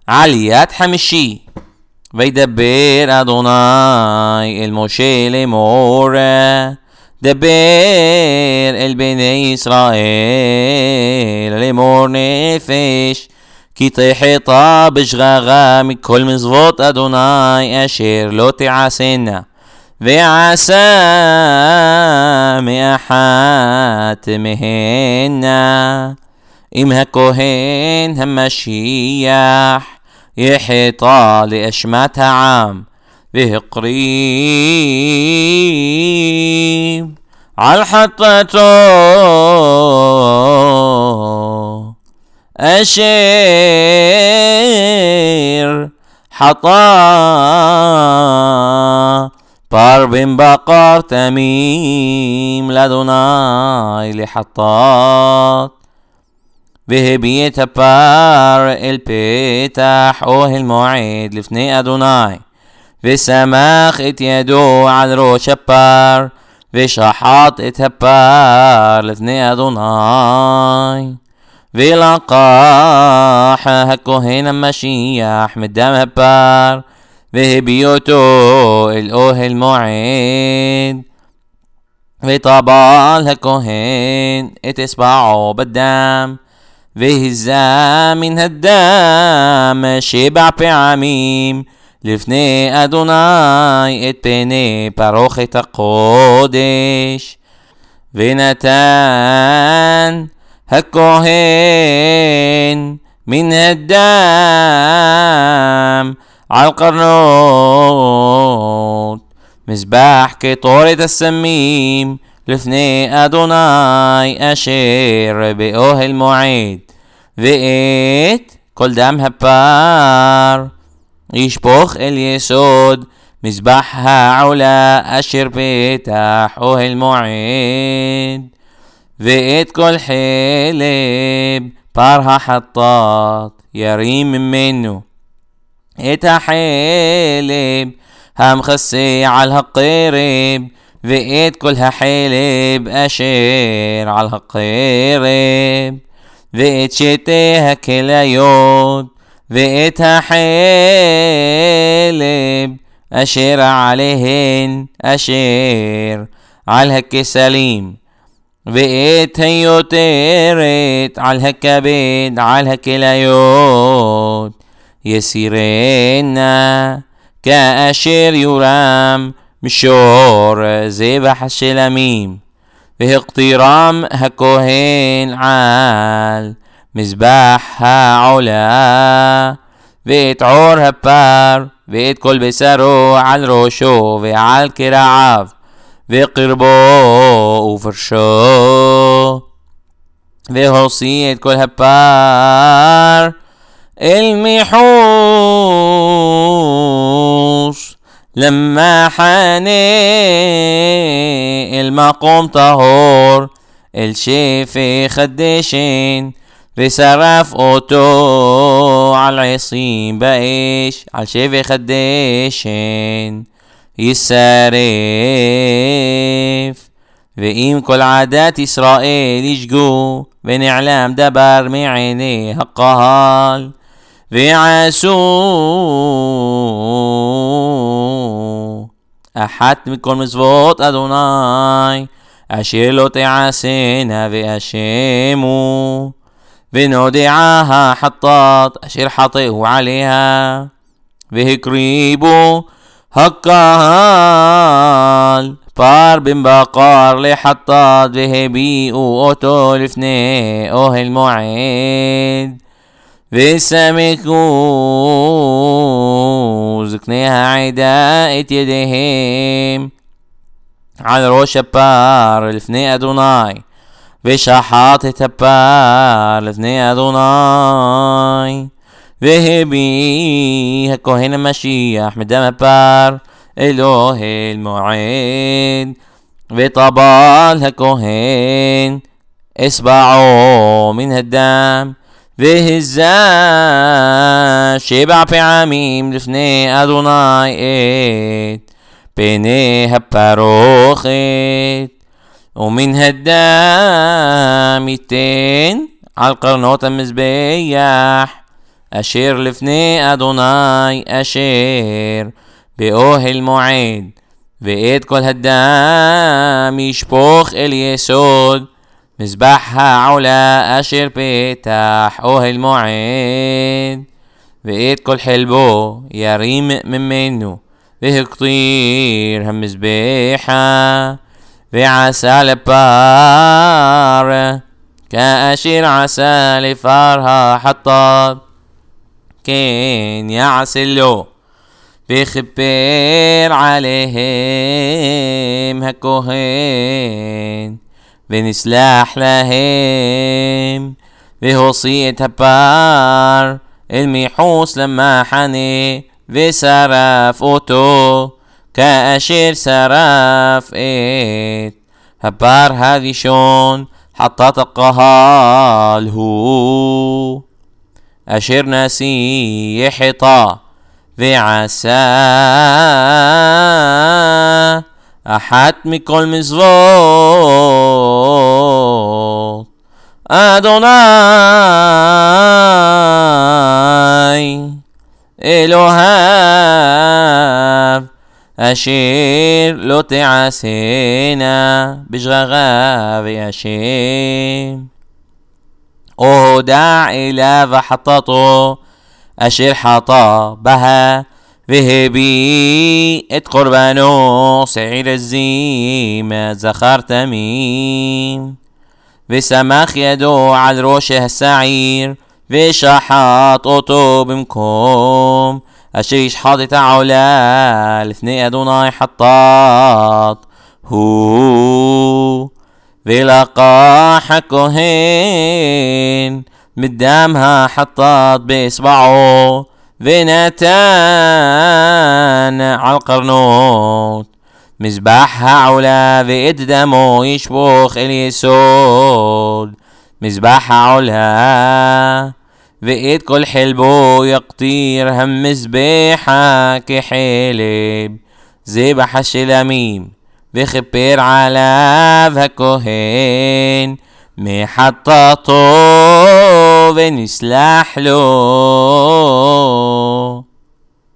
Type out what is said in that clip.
עליית חמישי. וידבר אדוני אל משה לאמור, דבר אל בני ישראל לאמור נפש, כי תחטא בשגגה מכל מצוות אדוני אשר לא תעשנה, ועשה מאחת מהנה. אם הכהן המשיח יחטא לאשמת העם והקריב על חטאתו אשר חטא פר בן בקר תמים לאדוני לחטאת, והביא את הפר אל פתח אוהל מועד לפני אדוני, וסמך את ידו על ראש הפר, ושחט את הפר לפני אדוני. ולקח הכהן המשיח מדם הפר, והביא אותו אל אוהל מועד, וטבל הכהן את אצבעו בדם, והזה מן הדם 7 פעמים לפני אדוני את פני פרוכת הקודש. ונתן הכהן מן הדם על קרנות מזבח קטורת הסמים לפני אדוני אשר באוהל מועד, ואת כל דם הפר ישפוך אל יסוד מזבח העולה אשר פתח אוהל מועד, ואת כל חלב פר החטאת ירים ממנו את החלב המכסה על הקרב, ואת כל החלב אשר על הקרב, ואת שתי הכליות, ואת החלב אשר עליהן אשר על הכסלים, ואת היותרת על הכבד על הכליות, יסירנה כאשר יורם משור זבח השלמים, והקטירם הכהן על מזבח העולה, ואת עור הפר ואת כל בשרו על ראשו ועל קרעיו וקרבו ופרשו, והוציא את כל הפר אל מחוץ למחנה אל מקום טהור אל שפך הדשן, ושרף אותו על 20 באש על שפך הדשן ישרף. ואם כל עדת ישראל ישגו ונעלם דבר מעיני הקהל, ועשו אחת מכל מצוות אדוני אשר לא תעשנה ואשמו, ונודעה החטאת אשר חטאו עליה, והקריבו הקהל פר בן בקר לחטאת, והביאו אותו לפני אוהל מועד, וסמכו זקני העדה את ידיהם על ראש הפר לפני אדוני, ושחט את הפר לפני אדוני. והביא הכהן המשיח מדם הפר אל אוהל מועד, וטבל הכהן אצבעו מן הדם, והזה 7 פעמים לפני אדוני את פני הפרוכת, ומן הדם ייתן על קרנות המזבח אשר לפני אדוני אשר באוהל מועד, ואת כל הדם ישפוך אל יסוד מזבח העולה אשר פתח אוהל מועד, ואת כל חלבו ירים ממנו והקטיר המזבחה, ועשה לפר כאשר עשה לפר החטאת כן יעשה לו, וכפר עליהם הכהן ונסלח להם, והוציא את הפר אל מחוץ למחנה ושרף אותו כאשר שרף את הפר הראשון חטאת הקהל הוא אשר נשיא חטא, ועשה אחת מכל מצוות אדוני אלוהיו, אשר לא תעשינה בשגגה והשם, הודע אליו חטאתו אשר חטא בה, והביא את קורבנו שעיר הזימה זכר תמים, וסמך ידו על ראש השעיר ושחט אותו במקום אשר ישחט את העולה לפני אדוני חטאת הוא, ולקח הכהן מדם החטאת באצבעו ונתן על קרנות מזבח העולה, ואת דמו ישפוך אל יסוד מזבח העולה, ואת כל חלבו יקטיר המזבחה כחלב זבח השלמים, וכפר עליו הכהן מחטאתו ונסלח לו.